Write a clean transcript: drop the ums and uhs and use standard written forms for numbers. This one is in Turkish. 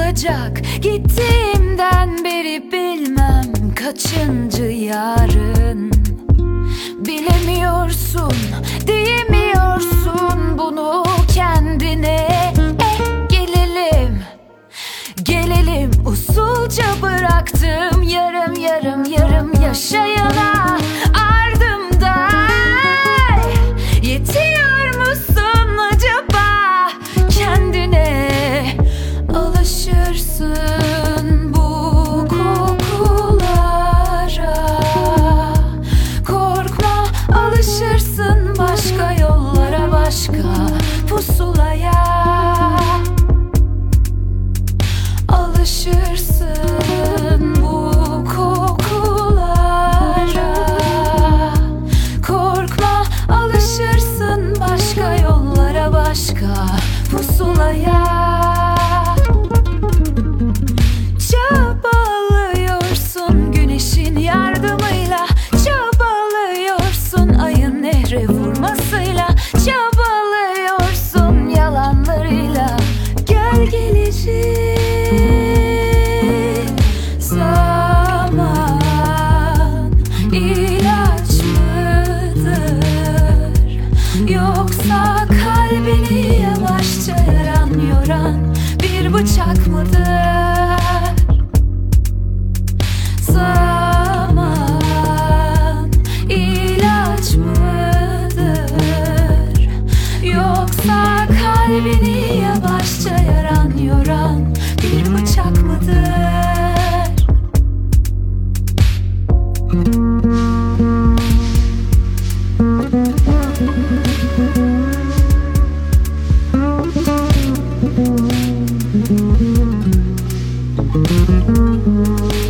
olacak. Gittiğimden beri bilmem kaçıncı yarın. Bilemiyorsun, diyemiyorsun bunu kendine. Gelelim, gelelim usulca bıraktım yarım yarım yarım yaşayana ardımda. Yetiyor musun acaba kendine? Alışırsın bu kokulara. Korkma, alışırsın başka yollara, başka pusulaya. Alışırsın bu kokulara. Korkma, alışırsın başka yollara, başka pusulaya. Çabalıyorsun güneşin yardımıyla, çabalıyorsun ayın nehre vurmasıyla, çabalıyorsun yalanlarıyla. Gel gelecek zaman ilaç mıdır, yoksa kalbini yavaşça yoran bir bıçak mıdır? Zaman ilaç mıdır, yoksa kalbini yavaşça yoran bir bıçak mıdır? Thank you.